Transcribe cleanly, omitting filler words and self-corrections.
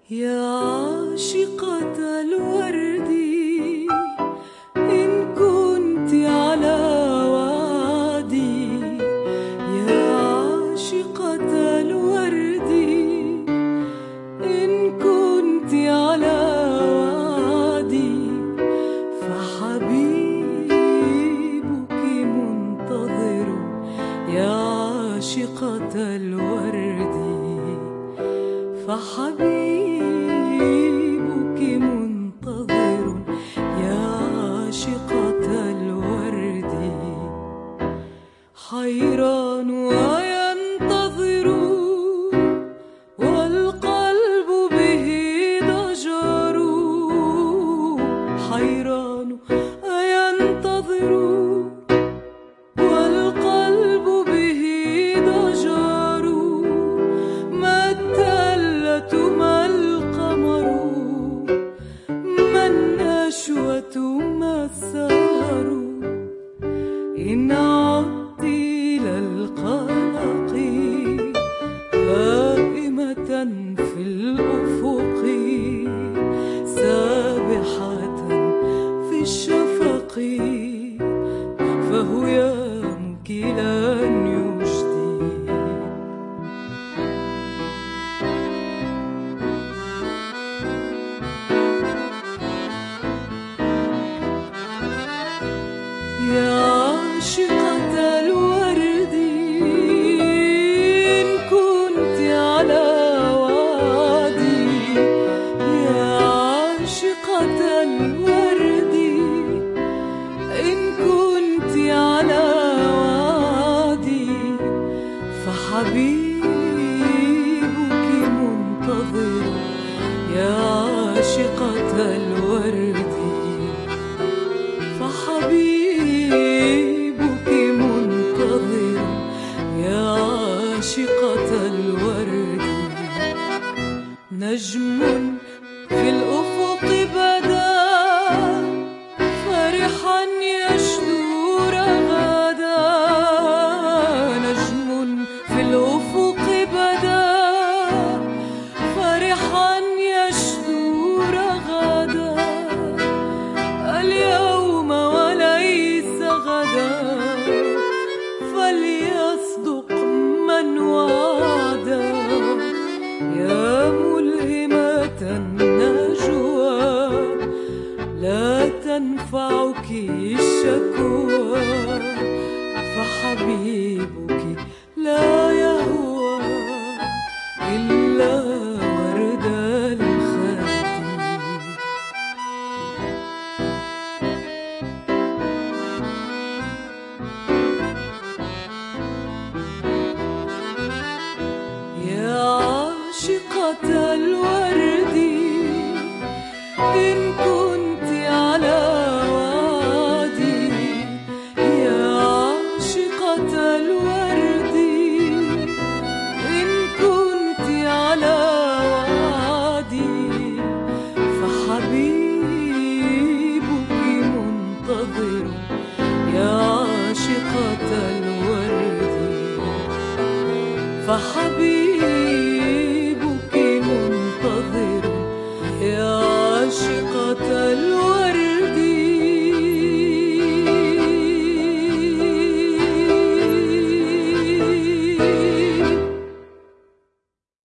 يا عاشقة الورد، إن كنت على وعدي. يا عاشقة الورد، إن كنت على وعدي، فحبيبك منتظر. يا عاشقة الورد، فحبيبك منتظر. يا عاشقة الورد، حيران وينتظر، والقلب به ضجر. حيران وينتظر، والقلب به ضجر. ما التلة ما القمر، ما النشوة ما السهر. إن عدت إلى القلق هائمة في الأفق، سابحة في الشفق، فهو مكلا يجدي. يا عاشقة الورد، إن كنت على وعدي. يا عاشقة الورد، إن كنت على وعدي، فحبيبك منتظر. يا عاشقة الورد، فحبيبك منتظر. يا عاشقة الورد، نجم في الأفق بدا، فرحا يشدو رغدا. نجم في الأفق بدا، فرحا يشدو رغدا. اليوم وليس غدا، فليصدق من وعدا. يا ملهمة النجوى، لا تنفعك الشكوى، فحبيبك لا يهوى إلا ورد الخد. يا عاشقة الورد، إن كنت على وعدي. يا عاشقة الورد، إن كنت على وعدي، فحبيبك منتظر. يا عاشقة الورد، فحبيبك